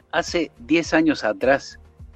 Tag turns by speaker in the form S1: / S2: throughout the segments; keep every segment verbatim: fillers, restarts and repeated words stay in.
S1: Hace diez años atrás,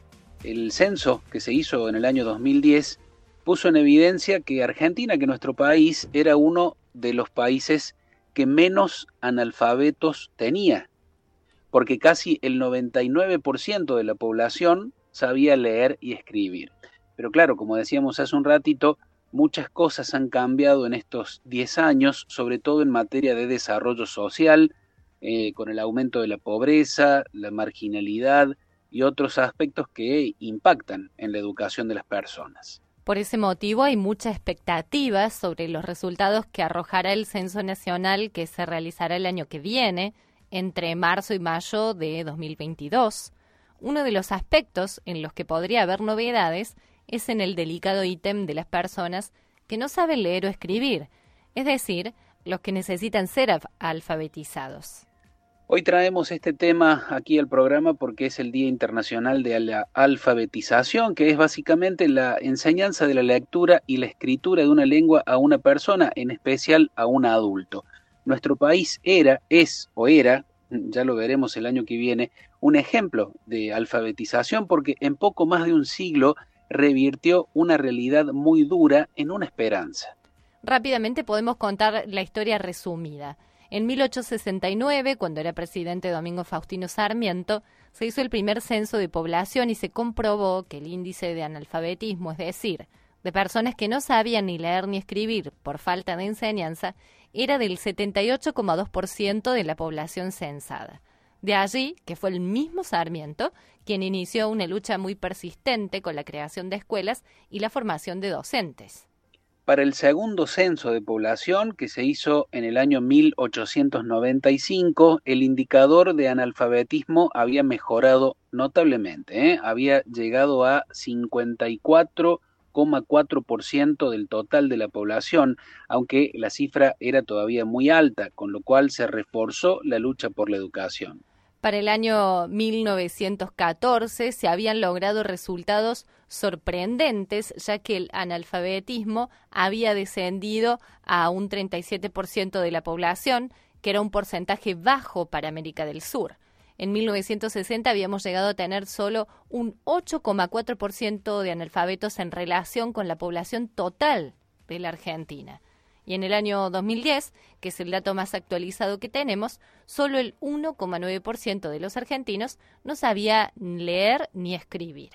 S1: el censo que se hizo en el año dos mil diez puso en evidencia que Argentina, que nuestro país, era uno de los países que menos analfabetos tenía, porque casi el noventa y nueve por ciento de la población sabía leer y escribir. Pero claro, como decíamos hace un ratito, muchas cosas han cambiado en estos diez años, sobre todo en materia de desarrollo social, eh, con el aumento de la pobreza, la marginalidad y otros aspectos que impactan en la educación de las personas.
S2: Por ese motivo hay mucha expectativa sobre los resultados que arrojará el Censo Nacional que se realizará el año que viene, entre marzo y mayo de dos mil veintidós. Uno de los aspectos en los que podría haber novedades es en el delicado ítem de las personas que no saben leer o escribir, es decir, los que necesitan ser alfabetizados.
S1: Hoy traemos este tema aquí al programa porque es el Día Internacional de la Alfabetización, que es básicamente la enseñanza de la lectura y la escritura de una lengua a una persona, en especial a un adulto. Nuestro país era, es o era, ya lo veremos el año que viene, un ejemplo de alfabetización porque en poco más de un siglo revirtió una realidad muy dura en una esperanza.
S2: Rápidamente podemos contar la historia resumida. En mil ochocientos sesenta y nueve, cuando era presidente Domingo Faustino Sarmiento, se hizo el primer censo de población y se comprobó que el índice de analfabetismo, es decir, de personas que no sabían ni leer ni escribir por falta de enseñanza, era del setenta y ocho coma dos por ciento de la población censada. De allí que fue el mismo Sarmiento quien inició una lucha muy persistente con la creación de escuelas y la formación de docentes.
S1: Para el segundo censo de población, que se hizo en el año mil ochocientos noventa y cinco, el indicador de analfabetismo había mejorado notablemente, ¿eh? Había llegado a cincuenta y cuatro coma cuatro por ciento del total de la población, aunque la cifra era todavía muy alta, con lo cual se reforzó la lucha por la educación.
S2: Para el año mil novecientos catorce se habían logrado resultados sorprendentes, ya que el analfabetismo había descendido a un treinta y siete por ciento de la población, que era un porcentaje bajo para América del Sur. En mil novecientos sesenta habíamos llegado a tener solo un ocho coma cuatro por ciento de analfabetos en relación con la población total de la Argentina. Y en el año dos mil diez, que es el dato más actualizado que tenemos, solo el uno coma nueve por ciento de los argentinos no sabía leer ni escribir.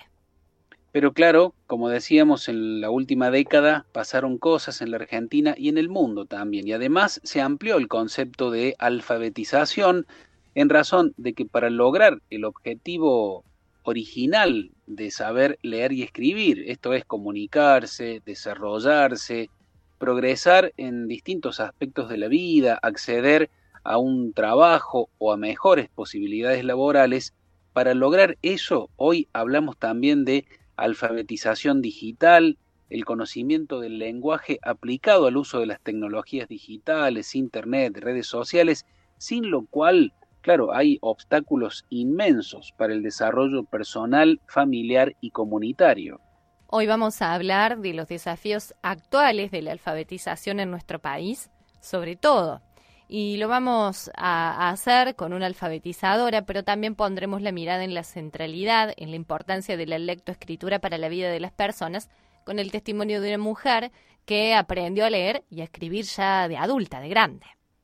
S1: Pero claro, como decíamos, en la última década pasaron cosas en la Argentina y en el mundo también. Y además se amplió el concepto de alfabetización en razón de que para lograr el objetivo original de saber leer y escribir, esto es comunicarse, desarrollarse, progresar en distintos aspectos de la vida, acceder a un trabajo o a mejores posibilidades laborales, para lograr eso hoy hablamos también de alfabetización digital, el conocimiento del lenguaje aplicado al uso de las tecnologías digitales, internet, redes sociales, sin lo cual, claro, hay obstáculos inmensos para el desarrollo personal, familiar y comunitario.
S2: Hoy vamos a hablar de los desafíos actuales de la alfabetización en nuestro país, sobre todo. Y lo vamos a hacer con una alfabetizadora, pero también pondremos la mirada en la centralidad, en la importancia de la lectoescritura para la vida de las personas, con el testimonio de una mujer que aprendió a leer y a escribir ya de adulta, de grande.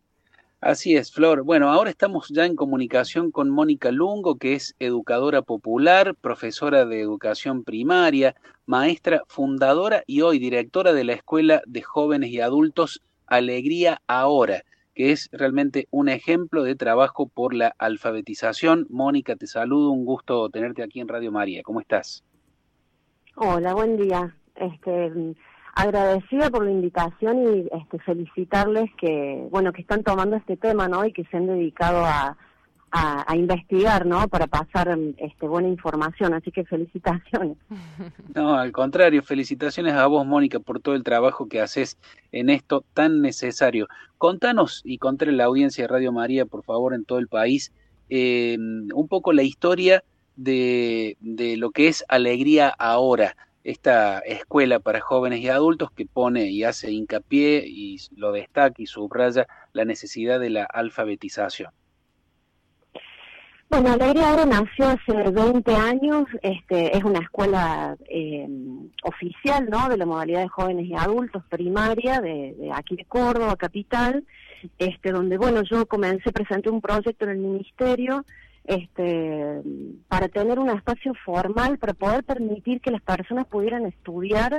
S1: Así es, Flor. Bueno, ahora estamos ya en comunicación con Mónica Lungo, que es educadora popular, profesora de educación primaria, maestra, fundadora y hoy directora de la Escuela de Jóvenes y Adultos Alegría Ahora, que es realmente un ejemplo de trabajo por la alfabetización. Mónica, te saludo, un gusto tenerte aquí en Radio María. ¿Cómo estás?
S3: Hola, buen día. Este, agradecida por la invitación y este, felicitarles que, bueno, que están tomando este tema, ¿no? Y que se han dedicado a, a, a investigar, ¿no? Para pasar este, buena información, así que felicitaciones.
S1: No, al contrario, felicitaciones a vos, Mónica, por todo el trabajo que haces en esto tan necesario. Contanos, y contale a la audiencia de Radio María, por favor, en todo el país, eh, un poco la historia de, de lo que es Alegría Ahora, esta escuela para jóvenes y adultos que pone y hace hincapié y lo destaca y subraya la necesidad de la alfabetización.
S3: Bueno, Alegría Ahora nació hace veinte años, este, es una escuela eh, oficial, ¿no?, de la modalidad de jóvenes y adultos primaria de, de aquí de Córdoba, capital, este, donde, bueno, yo comencé, presenté un proyecto en el ministerio, este, para tener un espacio formal, para poder permitir que las personas pudieran estudiar,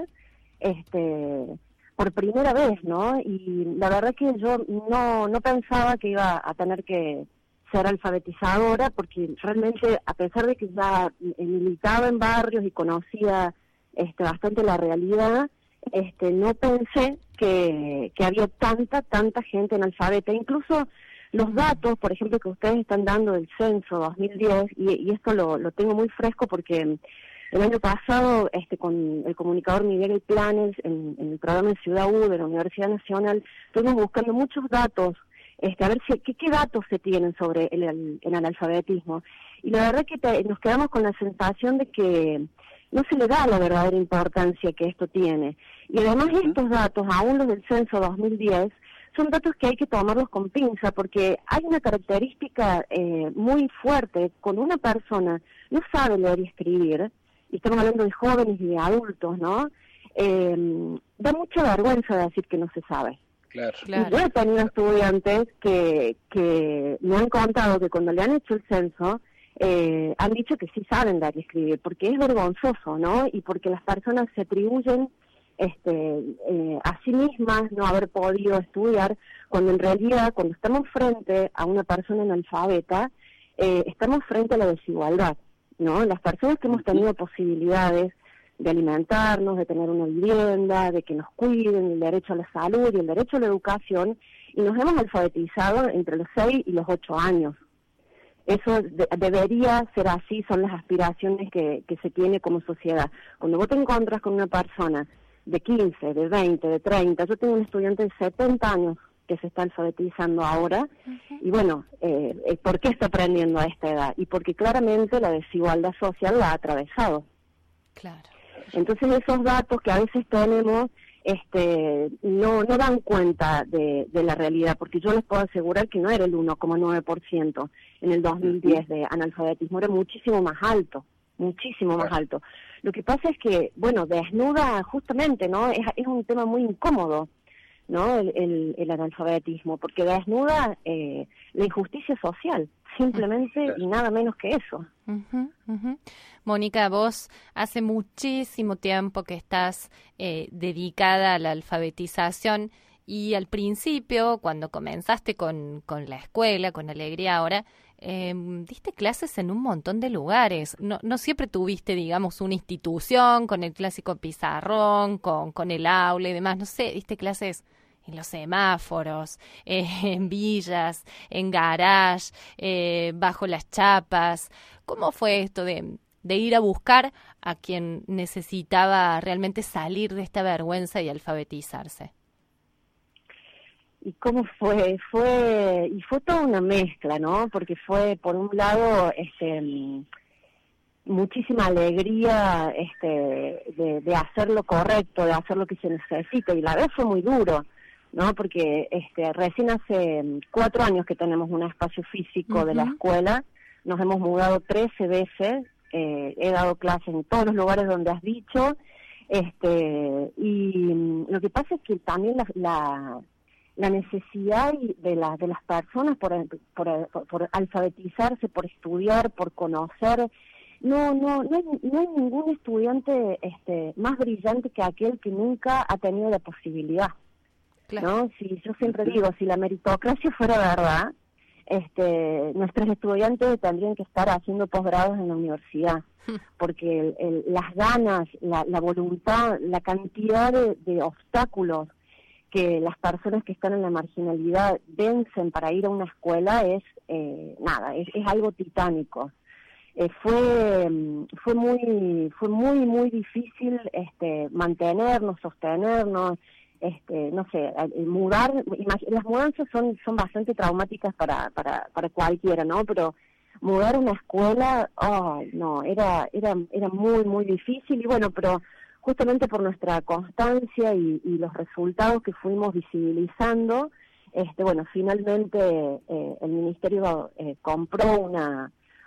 S3: este, por primera vez, ¿no? Y la verdad que yo no, no pensaba que iba a tener que ser alfabetizadora, porque realmente, a pesar de que ya militaba en barrios y conocía este, bastante la realidad, este, no pensé que, que había tanta, tanta gente analfabeta. Incluso los datos, por ejemplo, que ustedes están dando del censo dos mil diez, y, y esto lo, lo tengo muy fresco porque el año pasado, este, con el comunicador Miguel Planes, en, en el programa de Ciudad U de la Universidad Nacional, estuvimos buscando muchos datos, Este, a ver si, ¿qué, qué datos se tienen sobre el, el, el analfabetismo. Y la verdad que te, nos quedamos con la sensación de que no se le da la verdadera importancia que esto tiene. Y además estos datos, aún los del censo dos mil diez, son datos que hay que tomarlos con pinza, porque hay una característica eh, muy fuerte. Cuando una persona no sabe leer y escribir, y estamos hablando de jóvenes y de adultos, ¿no? Eh, da mucha vergüenza decir que no se sabe.
S1: Claro.
S3: Y yo he tenido estudiantes que, que me han contado que cuando le han hecho el censo, eh, han dicho que sí saben leer y escribir, porque es vergonzoso, ¿no? Y porque las personas se atribuyen este, eh, a sí mismas no haber podido estudiar, cuando en realidad, cuando estamos frente a una persona analfabeta, eh, estamos frente a la desigualdad, ¿no? Las personas que hemos tenido posibilidades de alimentarnos, de tener una vivienda, de que nos cuiden, el derecho a la salud y el derecho a la educación, y nos hemos alfabetizado entre los seis y los ocho años. Eso de, debería ser así, son las aspiraciones que, que se tiene como sociedad. Cuando vos te encuentras con una persona de quince, de veinte, de treinta, yo tengo un estudiante de setenta años que se está alfabetizando ahora, uh-huh. y bueno, eh, ¿por qué está aprendiendo a esta edad? Y porque claramente la desigualdad social la ha atravesado.
S2: Claro.
S3: Entonces esos datos que a veces tenemos este, no, no dan cuenta de, de la realidad, porque yo les puedo asegurar que no era el uno coma nueve por ciento en el dos mil diez de analfabetismo, era muchísimo más alto, muchísimo más alto. Lo que pasa es que, bueno, desnuda justamente, ¿no? Es, es un tema muy incómodo, ¿no? El, el, el analfabetismo, porque desnuda eh, la injusticia social, simplemente y nada menos que eso.
S2: Uh-huh, uh-huh. Mónica, vos hace muchísimo tiempo que estás eh, dedicada a la alfabetización, y al principio, cuando comenzaste con, con la escuela, con Alegría Ahora, eh, diste clases en un montón de lugares. No, no siempre tuviste, digamos, una institución con el clásico pizarrón, con, con el aula y demás. No sé, diste clases en los semáforos, eh, en villas, en garage, eh, bajo las chapas. ¿Cómo fue esto de, de ir a buscar a quien necesitaba realmente salir de esta vergüenza y alfabetizarse?
S3: ¿Y cómo fue? Fue y fue toda una mezcla, ¿no? Porque fue, por un lado, este, muchísima alegría este, de, de hacer lo correcto, de hacer lo que se necesita, y la vez fue muy duro, ¿no? Porque este, recién hace cuatro años que tenemos un espacio físico uh-huh. de la escuela, nos hemos mudado trece veces, eh, he dado clases en todos los lugares donde has dicho, este, y lo que pasa es que también la, la la necesidad de, la, de las personas por, por, por, por alfabetizarse, por estudiar, por conocer. No, no, no hay, no hay ningún estudiante este, más brillante que aquel que nunca ha tenido la posibilidad. Claro. ¿No? Si yo siempre digo, si la meritocracia fuera verdad, este, nuestros estudiantes tendrían que estar haciendo posgrados en la universidad, porque el, el, las ganas, la, la voluntad, la cantidad de, de obstáculos que las personas que están en la marginalidad vencen para ir a una escuela es eh, nada, es, es algo titánico. Eh, fue fue muy fue muy muy difícil este mantenernos, sostenernos, este no sé, mudar, las mudanzas son son bastante traumáticas para para para cualquiera, ¿no? Pero mudar una escuela, oh, no, era era era muy muy difícil, y bueno, pero justamente por nuestra constancia y, y los resultados que fuimos visibilizando, este, bueno, finalmente eh, el Ministerio eh, compró una,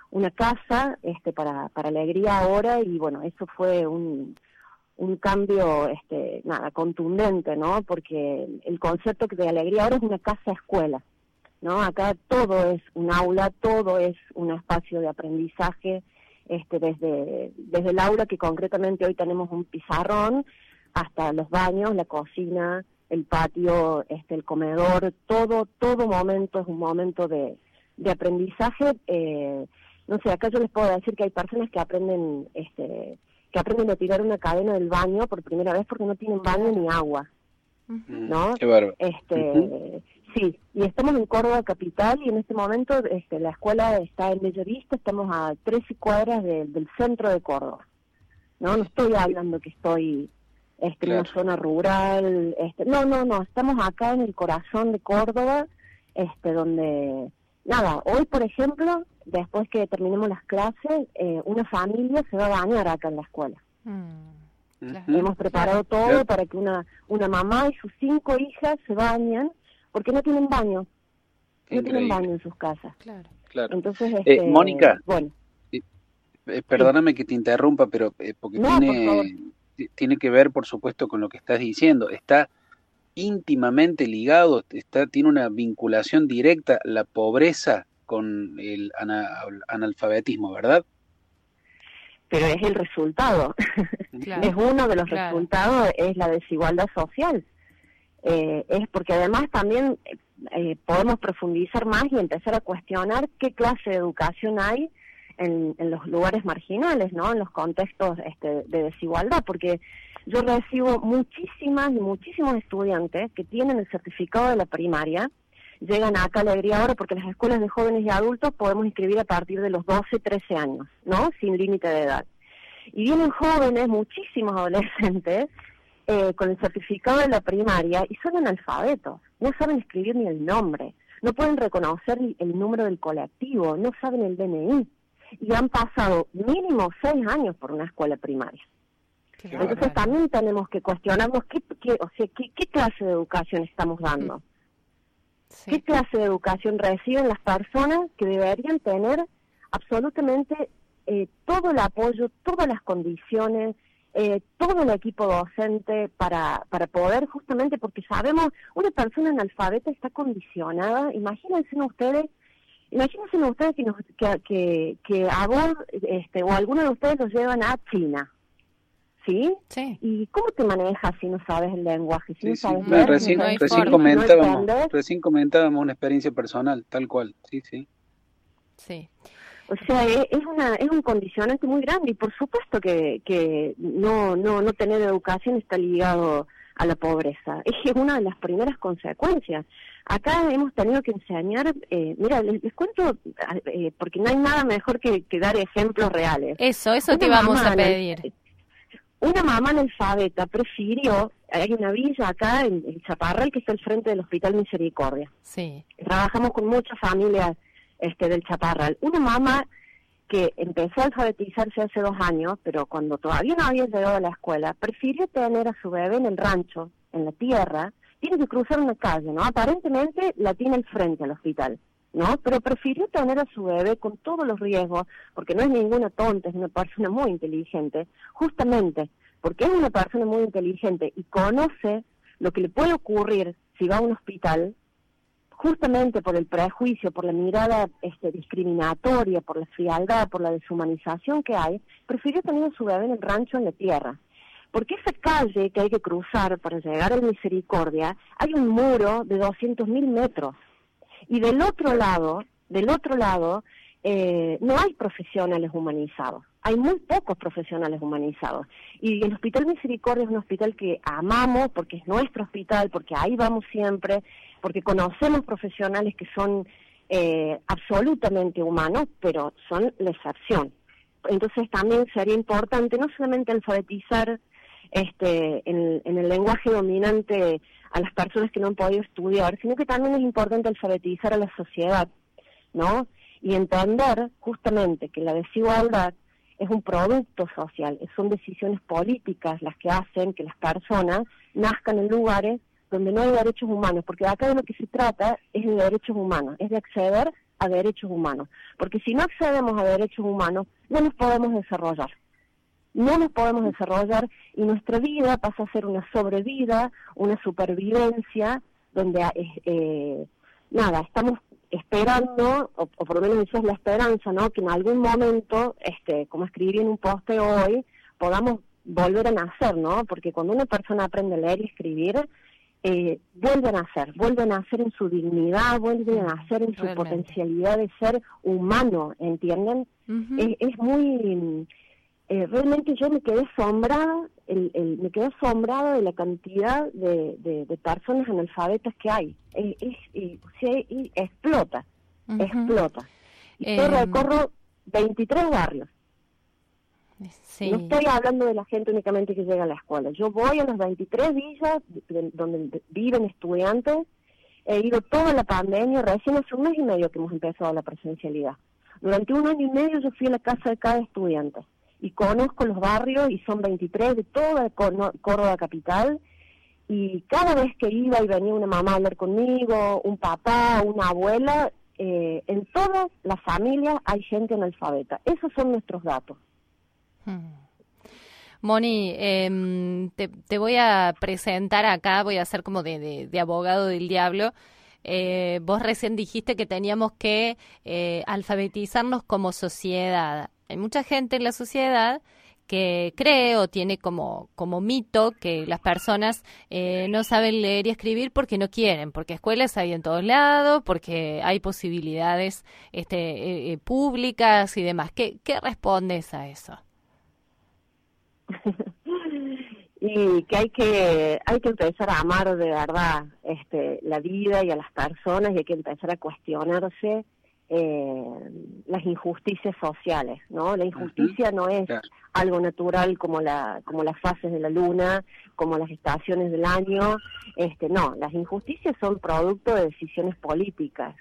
S3: una casa este, para, para alegría ahora, y bueno, eso fue un, un cambio este, nada contundente, ¿no? Porque el concepto de alegría ahora es una casa-escuela, ¿no? Acá todo es un aula, todo es un espacio de aprendizaje, este, desde, desde el aula, que concretamente hoy tenemos un pizarrón, hasta los baños, la cocina, el patio, este, el comedor, todo, todo momento es un momento de, de aprendizaje. Eh, no sé, acá yo les puedo decir que hay personas que aprenden, este, que aprenden a tirar una cadena del baño por primera vez porque no tienen baño ni agua, ¿no?
S1: Qué bárbaro.
S3: Este,
S1: uh-huh.
S3: Sí, y estamos en Córdoba capital, y en este momento este, la escuela está en Bellavista, estamos a trece cuadras de, del centro de Córdoba, ¿no? No estoy hablando que estoy este, claro. en una zona rural, este, no, no, no, estamos acá en el corazón de Córdoba, este, donde, nada, hoy por ejemplo, después que terminemos las clases, eh, una familia se va a bañar acá en la escuela. Mm, claro. Hemos preparado todo claro. para que una, una mamá y sus cinco hijas se bañen, porque no tienen baño, no Increíble. tienen baño en sus casas. Claro,
S1: claro.
S3: Entonces, este,
S1: eh, Mónica,
S3: bueno,
S1: eh, perdóname sí. que te interrumpa, pero eh, porque
S3: no,
S1: tiene, tiene que ver, por supuesto, con lo que estás diciendo. Está íntimamente ligado, está tiene una vinculación directa la pobreza con el ana, analfabetismo, ¿verdad?
S3: Pero es el resultado, claro. es uno de los claro. resultados, es la desigualdad social. Eh, es porque además también eh, podemos profundizar más y empezar a cuestionar qué clase de educación hay en, en los lugares marginales, ¿no? En los contextos este, de desigualdad, porque yo recibo muchísimas y muchísimos estudiantes que tienen el certificado de la primaria, llegan acá a Alegría ahora porque las escuelas de jóvenes y adultos podemos inscribir a partir de los doce, trece años, ¿no? Sin límite de edad. Y vienen jóvenes, muchísimos adolescentes, Eh, con el certificado de la primaria, y son analfabetos, no saben escribir ni el nombre, no pueden reconocer el número del colectivo, no saben el D N I, y han pasado mínimo seis años por una escuela primaria. Claro. Entonces también tenemos que cuestionarnos qué, qué, o sea, qué, qué clase de educación estamos dando, sí. qué clase de educación reciben las personas que deberían tener absolutamente eh, todo el apoyo, todas las condiciones, Eh, todo el equipo docente para para poder, justamente porque sabemos, una persona analfabeta está condicionada. Imagínense ustedes, imagínense ustedes que, nos, que, que, que a vos este, o a alguno de ustedes los llevan a China, ¿sí? Sí. ¿Y cómo te manejas si no sabes el lenguaje? Si
S1: sí,
S3: no sabes
S1: sí.
S3: leer,
S1: recién,
S3: no
S1: recién,
S3: forma,
S1: comentábamos,
S3: no
S1: recién comentábamos una experiencia personal, tal cual, sí, sí.
S2: Sí.
S3: O sea, es una es un condicionante muy grande, y por supuesto que, que no, no, no tener educación está ligado a la pobreza. Es una de las primeras consecuencias. Acá hemos tenido que enseñar, eh, mira, les, les cuento, eh, porque no hay nada mejor que, que dar ejemplos reales.
S2: Eso, eso una te íbamos a pedir.
S3: Una mamá analfabeta prefirió, hay una villa acá en, en Chaparral que está al frente del Hospital Misericordia.
S2: Sí.
S3: Trabajamos con muchas familias este del Chaparral. Una mamá que empezó a alfabetizarse hace dos años, pero cuando todavía no había llegado a la escuela, prefirió tener a su bebé en el rancho, en la tierra. Tiene que cruzar una calle, ¿no? Aparentemente la tiene al frente al hospital, ¿no? Pero prefirió tener a su bebé con todos los riesgos, porque no es ninguna tonta, es una persona muy inteligente, justamente porque es una persona muy inteligente y conoce lo que le puede ocurrir si va a un hospital, justamente por el prejuicio, por la mirada este, discriminatoria, por la frialdad, por la deshumanización que hay, prefirió tener a su bebé en el rancho, en la tierra. Porque esa calle que hay que cruzar para llegar a Misericordia, hay un muro de doscientos mil metros. Y del otro lado, del otro lado, eh, no hay profesionales humanizados. Hay muy pocos profesionales humanizados. Y el Hospital Misericordia es un hospital que amamos porque es nuestro hospital, porque ahí vamos siempre, porque conocemos profesionales que son eh, absolutamente humanos, pero son la excepción. Entonces también sería importante no solamente alfabetizar este, en, en el lenguaje dominante a las personas que no han podido estudiar, sino que también es importante alfabetizar a la sociedad, ¿no? Y entender justamente que la desigualdad es un producto social, son decisiones políticas las que hacen que las personas nazcan en lugares donde no hay derechos humanos, porque acá de lo que se trata es de derechos humanos, es de acceder a derechos humanos, porque si no accedemos a derechos humanos, no nos podemos desarrollar. No nos podemos desarrollar y nuestra vida pasa a ser una sobrevida, una supervivencia, donde eh, eh, nada, estamos esperando, o, o por lo menos eso es la esperanza, ¿no? Que en algún momento, este, como escribí en un poste hoy, podamos volver a nacer, ¿no? Porque cuando una persona aprende a leer y escribir, eh, vuelve a nacer, vuelve a nacer en su dignidad, vuelve a nacer en su
S2: Realmente.
S3: potencialidad de ser humano, ¿entienden?
S2: Ujú.
S3: es, es muy... Eh, realmente yo me quedé asombrada, el, el, me quedé asombrada de la cantidad de, de, de personas analfabetas que hay. Es, es, y, sí, y explota,
S2: Ujú.
S3: explota. Y
S2: Eh,
S3: yo recorro veintitrés barrios.
S2: Sí.
S3: No estoy hablando de la gente únicamente que llega a la escuela. Yo voy a las veintitrés villas de- donde viven estudiantes. He ido toda la pandemia, recién hace un mes y medio que hemos empezado la presencialidad. Durante un año y medio yo fui a la casa de cada estudiante y conozco los barrios y son veintitrés de toda Córdoba Córdoba capital, y cada vez que iba y venía una mamá a hablar conmigo, un papá, una abuela, eh, en todas las familias hay gente analfabeta. Esos son nuestros datos.
S2: Hmm. Moni, eh, te, te voy a presentar acá, voy a hacer como de, de, de abogado del diablo. Eh, vos recién dijiste que teníamos que eh, alfabetizarnos como sociedad. Hay mucha gente en la sociedad que cree o tiene como, como mito que las personas eh, no saben leer y escribir porque no quieren, porque escuelas hay en todos lados, porque hay posibilidades este, eh, eh, públicas y demás. ¿Qué, qué respondes a eso?
S3: Y que hay que hay que empezar a amar de verdad este la vida y a las personas, y hay que empezar a cuestionarse eh, las injusticias sociales, ¿no? La injusticia no es
S1: Claro.
S3: algo natural como la como las fases de la luna, como las estaciones del año, este no, las injusticias son producto de decisiones políticas.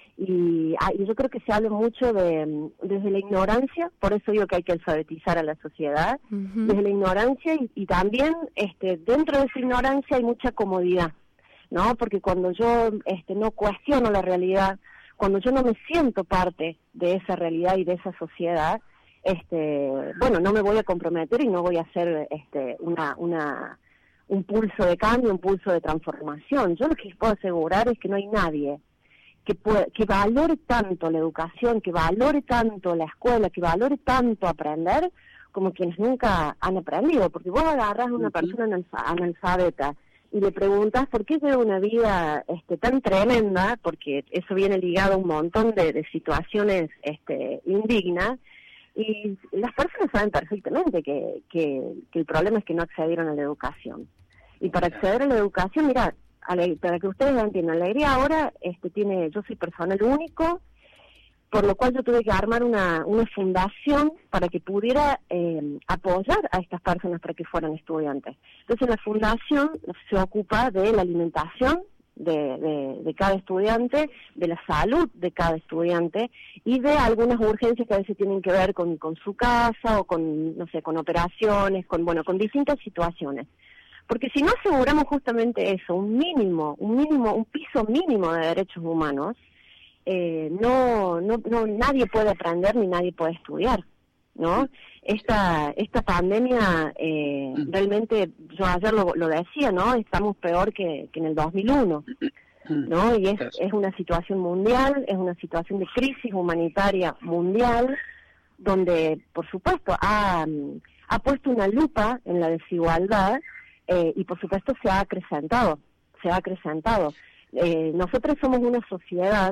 S3: Y, ah, y yo creo que se habla mucho de desde la ignorancia, por eso digo que hay que alfabetizar a la sociedad,
S2: Uh-huh.
S3: desde la ignorancia, y, y también este dentro de esa ignorancia hay mucha comodidad, ¿no? Porque cuando yo este no cuestiono la realidad, cuando yo no me siento parte de esa realidad y de esa sociedad, este bueno, no me voy a comprometer y no voy a hacer este una una un pulso de cambio, un pulso de transformación. Yo lo que les puedo asegurar es que no hay nadie que, puede, que valore tanto la educación, que valore tanto la escuela, que valore tanto aprender, como quienes nunca han aprendido. Porque vos agarras a una persona analfa- analfabeta y le preguntas por qué lleva una vida este, tan tremenda, porque eso viene ligado a un montón de, de situaciones este, indignas, y las personas saben perfectamente que, que, que el problema es que no accedieron a la educación. Y para acceder a la educación, mira, Ale- para que ustedes entiendan, la Alegría ahora este, tiene, yo soy personal único, por lo cual yo tuve que armar una, una fundación para que pudiera eh, apoyar a estas personas para que fueran estudiantes. Entonces la fundación se ocupa de la alimentación de, de, de cada estudiante, de la salud de cada estudiante y de algunas urgencias que a veces tienen que ver con, con su casa o con, no sé, con operaciones, con, bueno, con distintas situaciones. Porque si no aseguramos justamente eso, un mínimo, un mínimo, un piso mínimo de derechos humanos, eh, no, no, no, nadie puede aprender ni nadie puede estudiar, ¿no? Esta, esta pandemia, eh, realmente, yo ayer lo, lo decía, ¿no? Estamos peor que, que en el dos mil uno, ¿no? Y es, es una situación mundial, es una situación de crisis humanitaria mundial, donde, por supuesto, ha, ha puesto una lupa en la desigualdad. Eh, y por supuesto se ha acrecentado, se ha acrecentado. Eh, nosotros somos una sociedad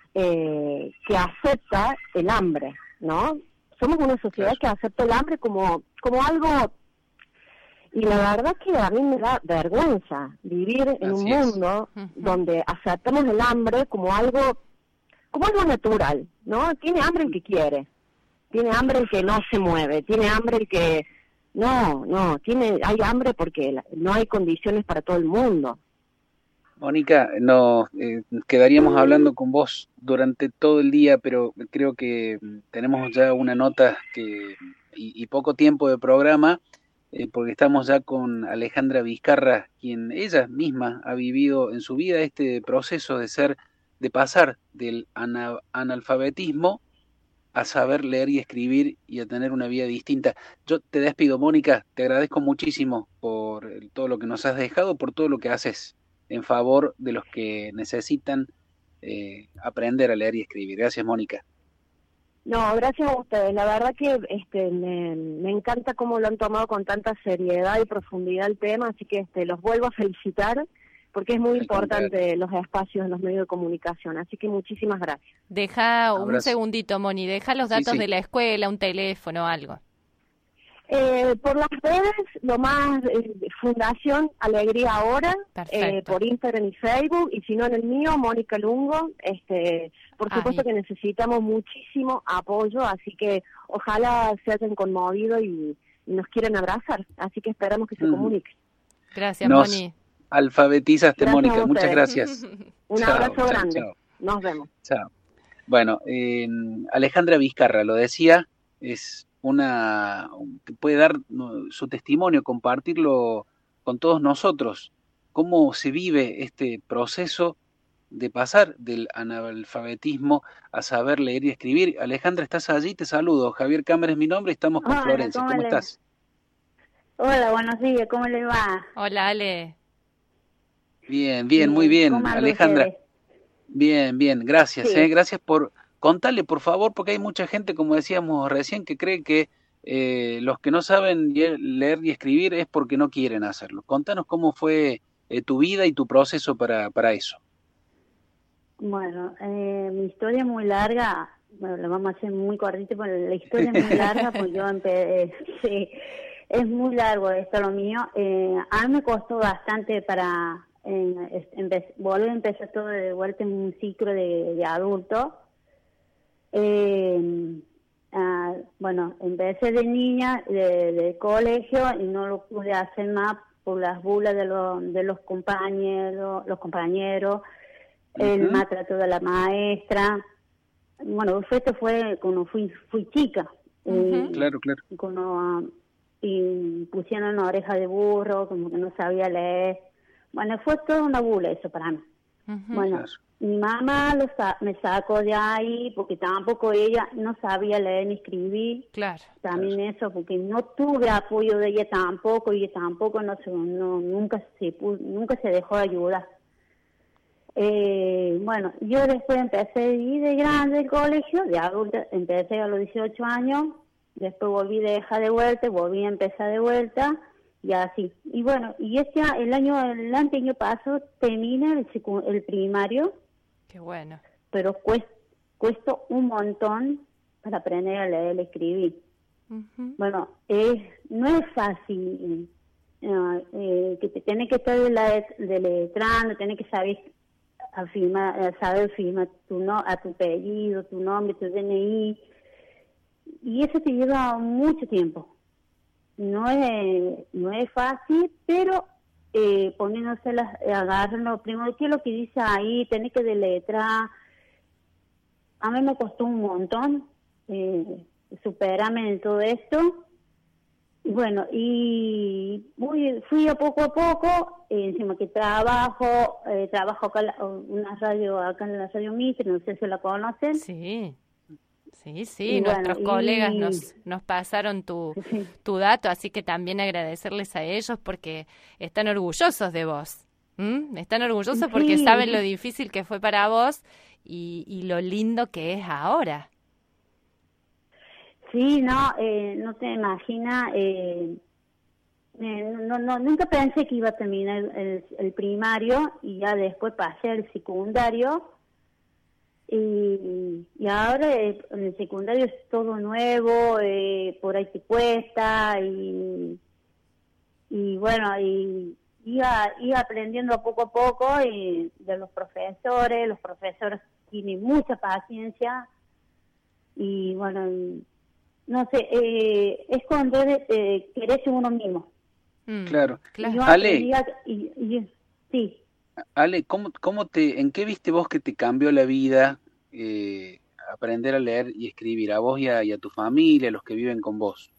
S3: eh, que acepta el hambre, ¿no? Somos una sociedad que acepta el hambre como, como algo, y la verdad que a mí me da vergüenza vivir en
S1: Así
S3: un
S1: es.
S3: mundo donde aceptamos el hambre como algo, como algo natural, ¿no? Tiene hambre el que quiere, tiene hambre el que no se mueve, tiene hambre el que... No, no, tiene, hay hambre porque la, no hay condiciones para todo el mundo.
S1: Mónica, nos eh, quedaríamos hablando con vos durante todo el día, pero creo que tenemos ya una nota que y, y poco tiempo de programa, eh, porque estamos ya con Alejandra Vizcarra, quien ella misma ha vivido en su vida este proceso de ser de pasar del ana, analfabetismo a saber leer y escribir y a tener una vida distinta. Yo te despido, Mónica, te agradezco muchísimo por todo lo que nos has dejado, por todo lo que haces en favor de los que necesitan eh, aprender a leer y escribir. Gracias, Mónica.
S3: No, gracias a ustedes. La verdad que este, me, me encanta cómo lo han tomado con tanta seriedad y profundidad el tema, así que este, los vuelvo a felicitar porque es muy importante los espacios en los medios de comunicación, así que muchísimas gracias.
S2: Deja un Abrazo. segundito, Moni, deja los datos sí, sí. de la escuela, un teléfono, algo.
S3: Eh, por las redes, lo más, eh, Fundación Alegría Ahora, eh, por Instagram y Facebook, y si no en el mío, Mónica Lungo. Este, por supuesto Ay. que necesitamos muchísimo apoyo, así que ojalá se hayan conmovido y, y nos quieran abrazar, así que esperamos que se mm. comuniquen.
S2: Gracias,
S1: nos
S2: Moni.
S1: Alfabetizaste, gracias, Mónica, muchas gracias.
S3: Un chao, abrazo chao, grande, chao. Nos vemos.
S1: Chao. Bueno, eh, Alejandra Vizcarra lo decía, es una que puede dar su testimonio, compartirlo con todos nosotros, cómo se vive este proceso de pasar del analfabetismo a saber leer y escribir. Alejandra, ¿estás allí? Te saludo. Javier Cámara es mi nombre, estamos con Hola, Florencia. ¿Cómo, ¿Cómo le... estás?
S4: Hola, buenos días, ¿cómo le va?
S2: Hola, Ale.
S1: Bien, bien, muy bien, Alejandra. Ustedes? Bien, bien, gracias, sí. eh, gracias por... Contale, por favor, porque hay mucha gente, como decíamos recién, que cree que eh, los que no saben leer y escribir es porque no quieren hacerlo. Contanos cómo fue eh, tu vida y tu proceso para, para eso.
S4: Bueno, eh, mi historia es muy larga, bueno, la vamos a hacer muy cortita, pero la historia es muy larga, pues yo empecé, sí, es muy largo esto lo mío. Eh, a mí me costó bastante para eh, empe volver a empezar todo de vuelta en un ciclo de, de adulto. Eh, ah, bueno, empecé de niña, de, de colegio, y no lo pude hacer más por las burlas de, lo, de los compañeros, los compañeros, uh-huh. el maltrato de la maestra. Bueno, esto fue cuando fui fui chica.
S1: Uh-huh. Eh, claro, claro.
S4: Cuando uh, y pusieron una oreja de burro, como que no sabía leer. Bueno, fue toda una burla eso para mí. Uh-huh. Bueno. Claro. Mi mamá lo sa me sacó de ahí porque tampoco ella no sabía leer ni escribir.
S2: Claro.
S4: También
S2: claro.
S4: eso, porque no tuve apoyo de ella tampoco, y ella tampoco no, se, no nunca se nunca se dejó de ayudar. Eh, bueno, yo después empecé a ir de grande el colegio, de adulta, empecé a los dieciocho años, después volví de dejar de vuelta, volví a empezar de vuelta. Y así. Y bueno, y este el año, el año pasado termina el, el primario.
S2: Qué bueno.
S4: Pero cuesta, cuesta un montón para aprender a leer y escribir. Uh-huh. Bueno, es no es fácil. Uh, eh, que te tiene que estar deletrando, tiene que saber afirmar, saber firmar tu no, a tu apellido, tu nombre, tu D N I. Y eso te lleva mucho tiempo. No es no es fácil, pero eh, poniéndose las, agarran lo primero, ¿qué es lo que dice ahí? Tenés que deletrar. A mí me costó un montón eh, superarme en todo esto. Bueno, y muy, fui a poco a poco, eh, encima que trabajo, eh, trabajo acá en una radio, acá en la radio Mitre, no sé si la conocen.
S2: Sí. Sí, sí, y nuestros bueno, colegas y... nos nos pasaron tu, sí. tu dato, así que también agradecerles a ellos porque están orgullosos de vos. ¿Mm? Están orgullosos porque sí. saben lo difícil que fue para vos y, y lo lindo que es ahora.
S4: Sí, no, eh, no te imaginas, eh, eh, no, no, nunca pensé que iba a terminar el, el primario y ya después pasé al secundario. Y, y ahora eh, en el secundario es todo nuevo, eh, por ahí te cuesta y, y bueno, y iba, iba aprendiendo poco a poco y de los profesores, los profesores tienen mucha paciencia y bueno, no sé, eh, es cuando eh, quererse uno mismo.
S1: Mm, claro,
S4: claro.
S1: Ale,
S4: y, y, sí.
S1: Ale, ¿cómo, cómo te, ¿en qué viste vos que te cambió la vida eh, aprender a leer y escribir a vos y a, y a tu familia, a los que viven con vos?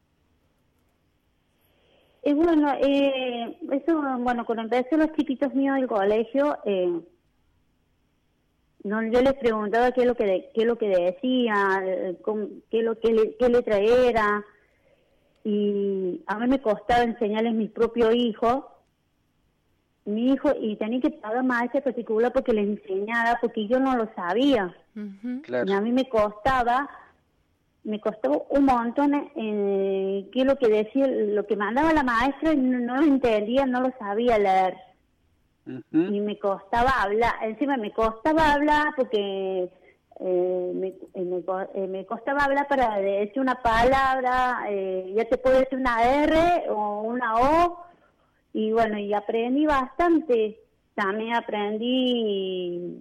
S4: Y eh, bueno, eh, eso, bueno, cuando empecé los chiquitos míos del colegio, eh, no, yo les preguntaba qué es lo que de, qué es lo que decía, cómo, qué es lo que le, qué letra era, y a mí me costaba enseñarles mi propio hijo, mi hijo, y tenía que pagar maestra particular porque les enseñara, porque yo no lo sabía.
S2: Uh-huh.
S1: Claro.
S4: Y a mí me costaba, me costó un montón eh, qué es lo que decía, lo que mandaba la maestra, no, no lo entendía, no lo sabía leer.
S1: Uh-huh.
S4: Y me costaba hablar, encima me costaba hablar porque eh, me, eh, me, eh, me costaba hablar para decir una palabra, eh, ya te puedo decir una R o una O, y bueno, y aprendí bastante. También aprendí,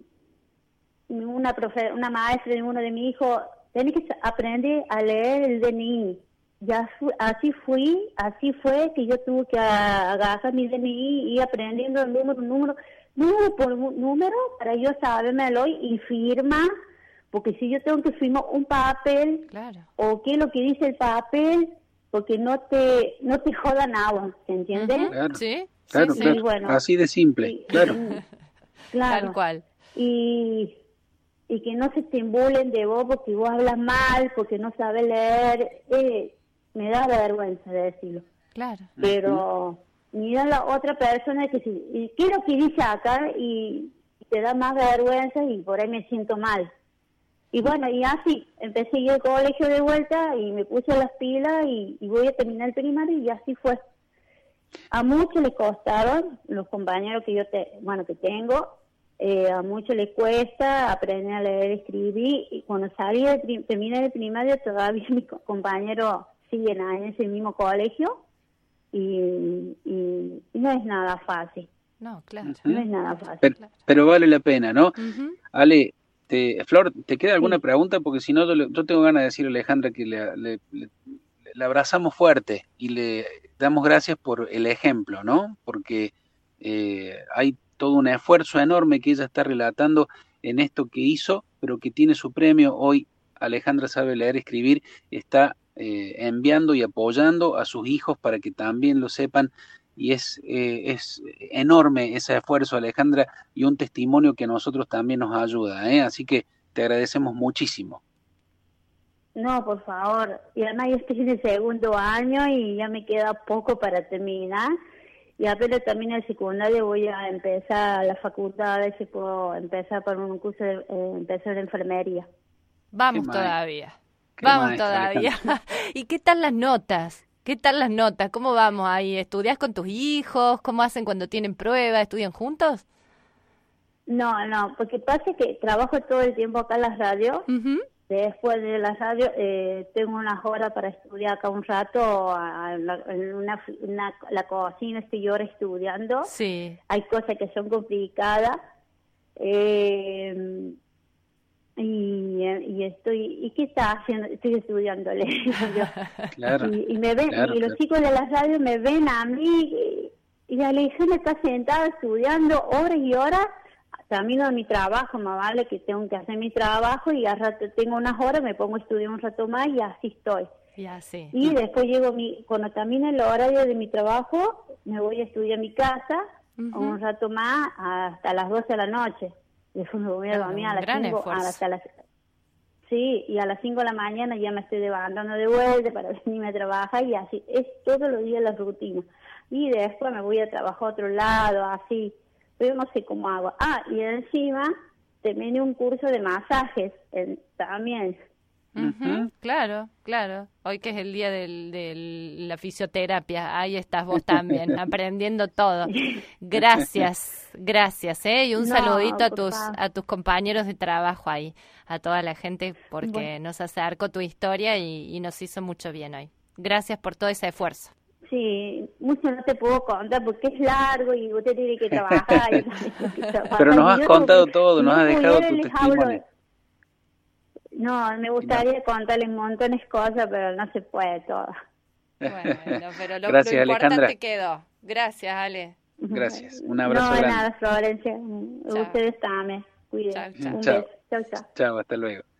S4: una profe, una maestra de uno de mis hijos, tenés que aprender a leer el D N I. Ya fu, así fui, así fue que yo tuve que agarrar mi D N I y ir aprendiendo el número, número, número por número para yo sabérmelo y firma, porque si yo tengo que firmar un papel,
S2: claro,
S4: o qué es lo que dice el papel, porque no te no te joda nada, ¿se entiende?
S2: Uh-huh.
S1: Claro,
S2: sí,
S1: claro,
S2: sí,
S1: claro.
S2: sí.
S4: Bueno,
S1: así de simple,
S4: y,
S1: claro.
S4: claro.
S2: Tal cual.
S4: Y, y que no se te embulen de vos porque vos hablas mal, porque no sabes leer, eh, me da vergüenza de decirlo.
S2: Claro.
S4: Pero mira la otra persona que sí, y ¿qué es lo que dice acá? Y te da más vergüenza y por ahí me siento mal. Y bueno, y así, empecé yo el colegio de vuelta y me puse las pilas y, y voy a terminar el primario y así fue. A muchos les costaron, los compañeros que yo te, bueno que tengo, eh, a muchos les cuesta aprender a leer y escribir, y cuando salí de prim- terminé el primario todavía mis compañeros siguen en ese mismo colegio y, y, y no es nada fácil.
S2: No, claro.
S1: Uh-huh.
S4: No es nada fácil.
S1: Pero, pero vale la pena, ¿no?
S2: Uh-huh.
S1: Ale, te, Flor, ¿te queda alguna
S4: Sí.
S1: pregunta? Porque si no, yo, yo tengo ganas de decirle a Alejandra que le, le, le, le abrazamos fuerte y le damos gracias por el ejemplo, ¿no? Porque eh, hay todo un esfuerzo enorme que ella está relatando en esto que hizo, pero que tiene su premio. Hoy Alejandra sabe leer y escribir, está eh, enviando y apoyando a sus hijos para que también lo sepan, y es, eh, es enorme ese esfuerzo, Alejandra, y un testimonio que a nosotros también nos ayuda, ¿eh? Así que te agradecemos muchísimo.
S4: No, por favor. Y además yo estoy en el segundo año y ya me queda poco para terminar. Y apenas también el secundario voy a empezar la facultad, a ver si puedo empezar por un curso de, eh, empezar de enfermería.
S2: Vamos
S1: Qué
S2: todavía.
S1: Qué
S2: Vamos
S1: maestra,
S2: todavía. ¿Y qué tal las notas? ¿Qué tal las notas? ¿Cómo vamos ahí? ¿Estudias con tus hijos? ¿Cómo hacen cuando tienen pruebas? ¿Estudian juntos?
S4: No, no, porque pasa que trabajo todo el tiempo acá en la radio.
S2: Uh-huh.
S4: Después de la radio eh, tengo unas horas para estudiar acá un rato, a, a la, en una, una, la cocina estoy yo ahora estudiando.
S2: Sí.
S4: Hay cosas que son complicadas. Eh, y, y estoy, ¿y qué está haciendo? Estoy estudiando, le digo yo.
S1: Claro,
S4: y, y me ven,
S1: claro,
S4: y los
S1: claro.
S4: chicos de la radio me ven a mí, y, y Alejandra está sentada estudiando horas y horas, camino de mi trabajo, más vale que tengo que hacer mi trabajo, y al rato tengo unas horas, me pongo a estudiar un rato más y así estoy.
S2: Ya, sí.
S4: Y después llego, mi, cuando termine el horario de mi trabajo, me voy a estudiar a mi casa,
S2: Uh-huh.
S4: un rato más, hasta las doce de la noche. Después me voy a
S2: Claro,
S4: dormir a
S2: un
S4: las
S2: gran
S4: cinco,
S2: esfuerzo.
S4: hasta las... Sí, y a las cinco de la mañana ya me estoy levantando de vuelta para venirme a trabajar, y así, es todos los días la rutina. Y después me voy a trabajar a otro lado, así, pero no sé cómo hago. Ah, y encima terminé un curso de masajes en, también.
S2: Uh-huh.
S1: Uh-huh.
S2: Claro, claro. Hoy que es el día de del, la fisioterapia, ahí estás vos también, aprendiendo todo. Gracias, gracias, ¿eh? Y un
S4: No,
S2: saludito a
S4: por
S2: tus
S4: favor.
S2: a tus compañeros de trabajo ahí, a toda la gente, porque
S4: Bueno.
S2: nos acercó tu historia y, y nos hizo mucho bien hoy. Gracias por todo ese esfuerzo.
S4: Sí, mucho no te puedo contar porque es largo y usted tiene que trabajar. Yo también tengo que trabajar.
S1: Pero nos
S4: Y
S1: has
S4: yo
S1: contado
S4: tengo que-
S1: todo,
S4: si
S1: nos
S4: no
S1: has dejado
S4: pudiera,
S1: tu
S4: les
S1: testimonio.
S4: hablo. No, me gustaría contarles montones de cosas, pero no se puede todo.
S2: Bueno, pero lo,
S1: Gracias,
S2: lo importante
S1: Alejandra.
S2: quedó. Gracias, Ale.
S1: Gracias, un abrazo
S4: No, de
S1: grande.
S4: nada, Florencia.
S2: Chao.
S4: Ustedes también. Cuídense.
S2: Chao, chao.
S4: Un
S1: Chao.
S4: beso. Chao, chao.
S1: Chao, hasta luego.